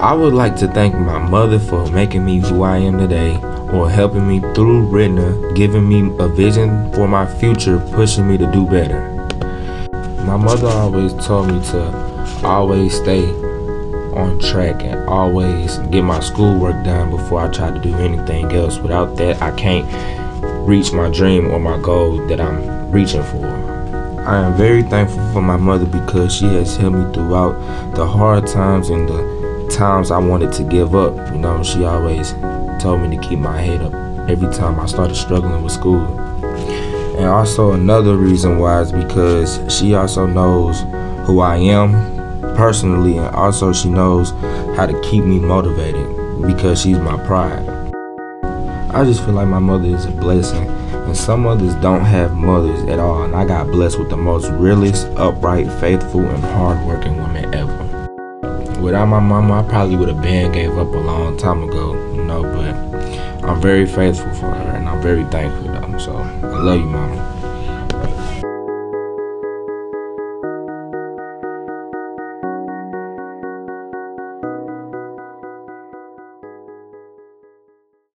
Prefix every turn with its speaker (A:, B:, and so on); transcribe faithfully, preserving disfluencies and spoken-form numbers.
A: I would like to thank my mother for making me who I am today, or helping me through Ridna, giving me a vision for my future, pushing me to do better. My mother always told me to always stay on track and always get my schoolwork done before I try to do anything else. Without that, I can't reach my dream or my goal that I'm reaching for. I am very thankful for my mother because she has helped me throughout the hard times and the times I wanted to give up. You know, she always told me to keep my head up every time I started struggling with school. And also another reason why is because she also knows who I am personally, and also she knows how to keep me motivated because she's my pride. I just feel like my mother is a blessing, and some mothers don't have mothers at all, and I got blessed with the most realest, upright, faithful, and hardworking woman ever. Without my mama, I probably would have been gave up a long time ago, you know, but I'm very faithful for her, and I'm very thankful though, so I love you, mama.